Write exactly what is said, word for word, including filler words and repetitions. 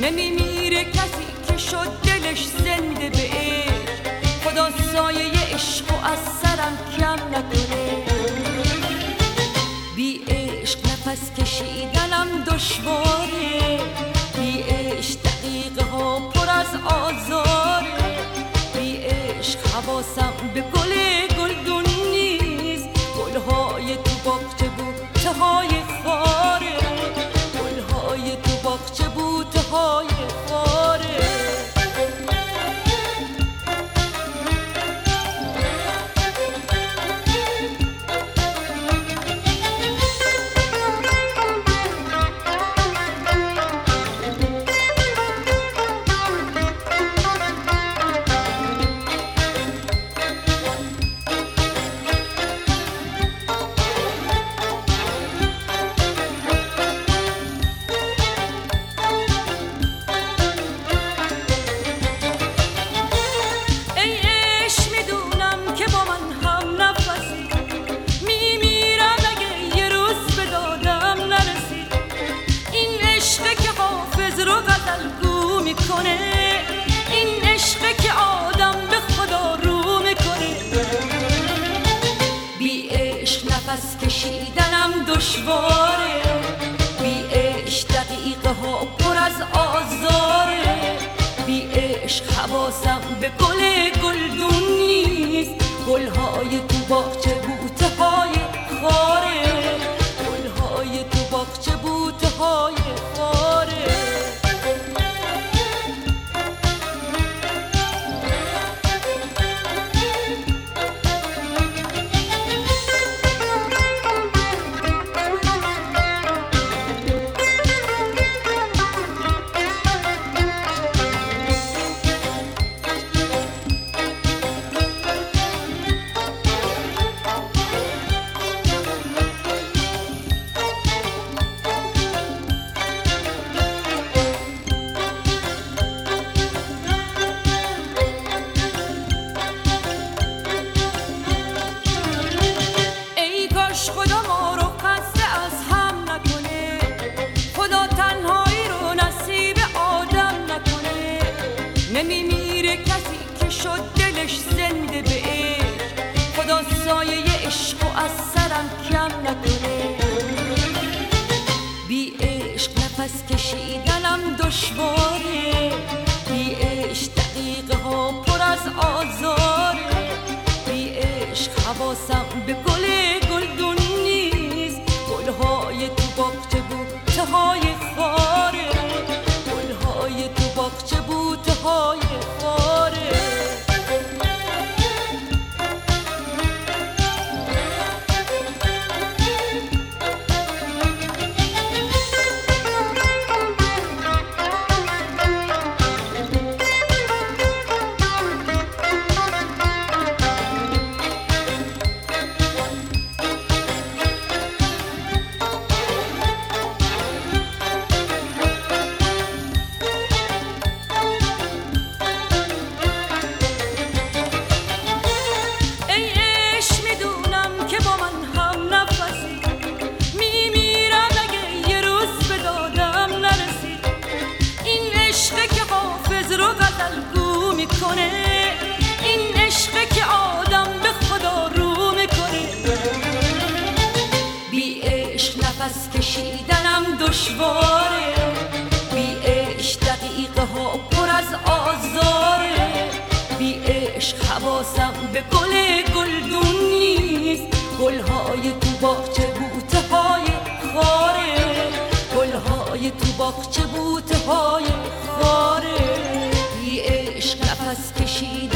نمیمیره کسی که شد دلش زنده به عشق، خدا سایه عشق و از سرم کم نکنه. بی عشق نفس کشیدنم دشواره، بی عشق دقیقه ها پر از آزاره، بی عشق حواسم به گل گلدون نیست، گلهای تو باغچه بوته های خاره، گلهای تو باغچه بوته های خاره. این عشقه که آدم به خدا رو میکنه، بی عشق نفس کشیدنم دشواره، بی عشق دقیقه ها پر از آزاره، بی عشق حواسم به گل گلدون نیست، گلهای تو باغچه بوته های خاره، گلهای تو باغچه بوته های خاره. خدا ما رو خسته از هم نکنه، خدا تنهایی رو نصیب آدم نکنه، نمیمیره کسی که شد دلش زنده به عشق، خدا سایه عشق و از سرم کم نکنه. بی عشق نفس کشیدنم دشواره، بی عشق دقیقه ها پر از آزاره، بی عشق حواسم به گل گلدون نیست، گلهای تو باغچه بوته های خاره، گلهای تو باغچه بوته های خاره. این عشقه که آدم به خدا رو میکنه، بی عشق نفس کشیدنم دشواره، بی عشق دقیقه ها پر از آزاره، بی عشق حواسم به گل گلدون نیست، گلهای تو باغچه بوته های خاره، گلهای تو باغچه بوته های خاره. بی عشق نفس کشید